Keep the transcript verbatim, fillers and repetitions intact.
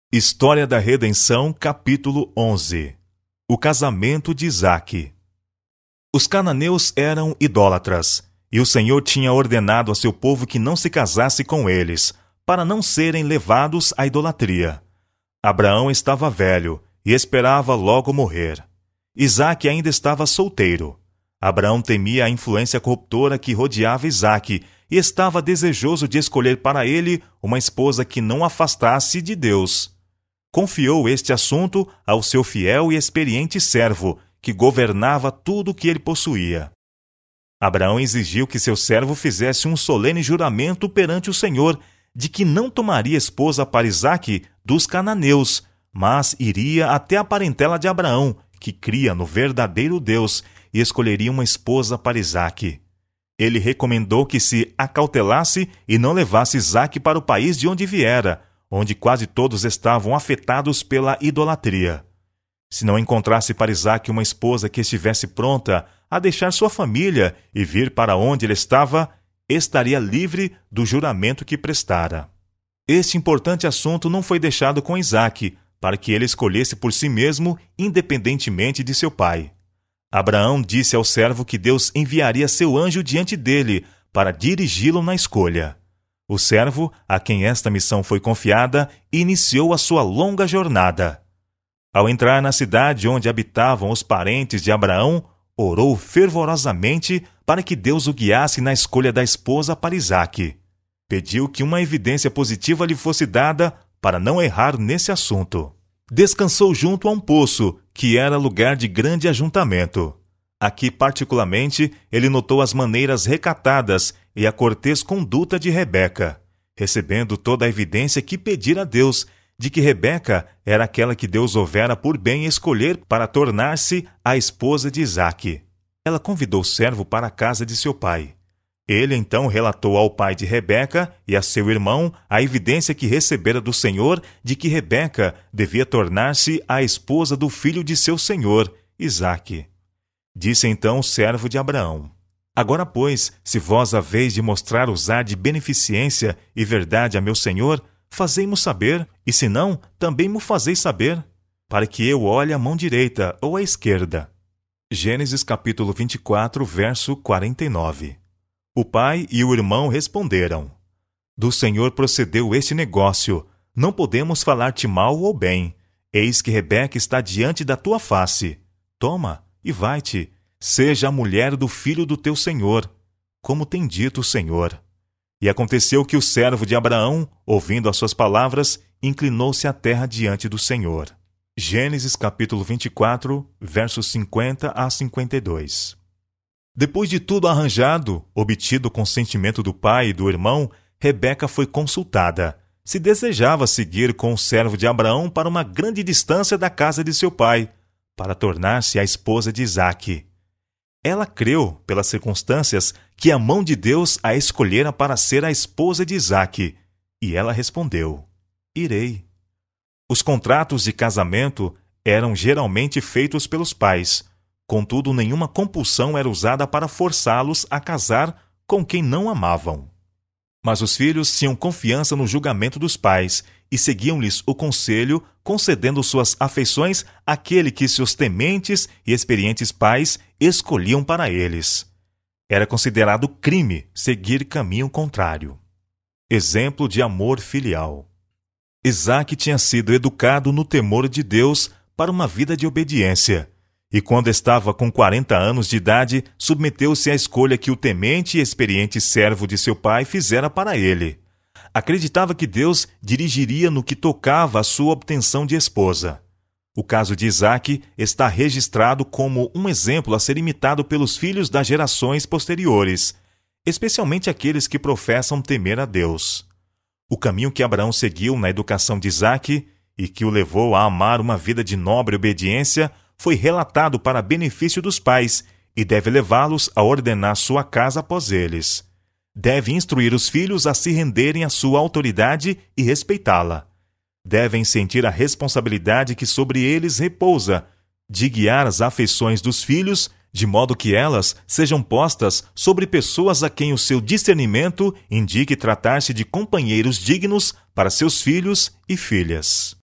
História da Redenção, capítulo onze. O casamento de Isaque. Os cananeus eram idólatras, e o Senhor tinha ordenado a seu povo que não se casasse com eles, para não serem levados à idolatria. Abraão estava velho e esperava logo morrer. Isaque ainda estava solteiro. Abraão temia a influência corruptora que rodeava Isaque e estava desejoso de escolher para ele uma esposa que não afastasse de Deus. Confiou este assunto ao seu fiel e experiente servo, que governava tudo o que ele possuía. Abraão exigiu que seu servo fizesse um solene juramento perante o Senhor de que não tomaria esposa para Isaque dos cananeus, mas iria até a parentela de Abraão, que cria no verdadeiro Deus, e escolheria uma esposa para Isaque. Ele recomendou que se acautelasse e não levasse Isaque para o país de onde viera, onde quase todos estavam afetados pela idolatria. Se não encontrasse para Isaque uma esposa que estivesse pronta a deixar sua família e vir para onde ele estava, estaria livre do juramento que prestara. Este importante assunto não foi deixado com Isaque, para que ele escolhesse por si mesmo, independentemente de seu pai. Abraão disse ao servo que Deus enviaria seu anjo diante dele para dirigi-lo na escolha. O servo, a quem esta missão foi confiada, iniciou a sua longa jornada. Ao entrar na cidade onde habitavam os parentes de Abraão, orou fervorosamente para que Deus o guiasse na escolha da esposa para Isaque. Pediu que uma evidência positiva lhe fosse dada para não errar nesse assunto. Descansou junto a um poço, que era lugar de grande ajuntamento. Aqui, particularmente, ele notou as maneiras recatadas e a cortês conduta de Rebeca, recebendo toda a evidência que pedira a Deus de que Rebeca era aquela que Deus houvera por bem escolher para tornar-se a esposa de Isaque. Ela convidou o servo para a casa de seu pai. Ele então relatou ao pai de Rebeca e a seu irmão a evidência que recebera do Senhor de que Rebeca devia tornar-se a esposa do filho de seu senhor, Isaque. Disse então o servo de Abraão: Agora, pois, se vós haveis de mostrar usar de beneficência e verdade a meu senhor, fazei-mo saber, e se não, também mo fazeis saber, para que eu olhe a mão direita ou a esquerda. Gênesis capítulo vinte e quatro, verso quarenta e nove. O pai e o irmão responderam: Do Senhor procedeu este negócio, não podemos falar-te mal ou bem. Eis que Rebeca está diante da tua face. Toma e vai-te, seja a mulher do filho do teu senhor, como tem dito o Senhor. E aconteceu que o servo de Abraão, ouvindo as suas palavras, inclinou-se à terra diante do Senhor. Gênesis capítulo vinte e quatro, versos cinquenta a cinquenta e dois. Depois de tudo arranjado, obtido o consentimento do pai e do irmão, Rebeca foi consultada, se desejava seguir com o servo de Abraão para uma grande distância da casa de seu pai, para tornar-se a esposa de Isaque. Ela creu, pelas circunstâncias, que a mão de Deus a escolhera para ser a esposa de Isaque, e ela respondeu: Irei. Os contratos de casamento eram geralmente feitos pelos pais, contudo nenhuma compulsão era usada para forçá-los a casar com quem não amavam. Mas os filhos tinham confiança no julgamento dos pais e seguiam-lhes o conselho, concedendo suas afeições àquele que seus tementes e experientes pais escolhiam para eles. Era considerado crime seguir caminho contrário. Exemplo de amor filial. Isaque tinha sido educado no temor de Deus para uma vida de obediência, e quando estava com quarenta anos de idade, submeteu-se à escolha que o temente e experiente servo de seu pai fizera para ele. Acreditava que Deus dirigiria no que tocava à sua obtenção de esposa. O caso de Isaque está registrado como um exemplo a ser imitado pelos filhos das gerações posteriores, especialmente aqueles que professam temer a Deus. O caminho que Abraão seguiu na educação de Isaque, e que o levou a amar uma vida de nobre obediência, foi relatado para benefício dos pais e deve levá-los a ordenar sua casa após eles. Deve instruir os filhos a se renderem à sua autoridade e respeitá-la. Devem sentir a responsabilidade que sobre eles repousa, de guiar as afeições dos filhos, de modo que elas sejam postas sobre pessoas a quem o seu discernimento indique tratar-se de companheiros dignos para seus filhos e filhas.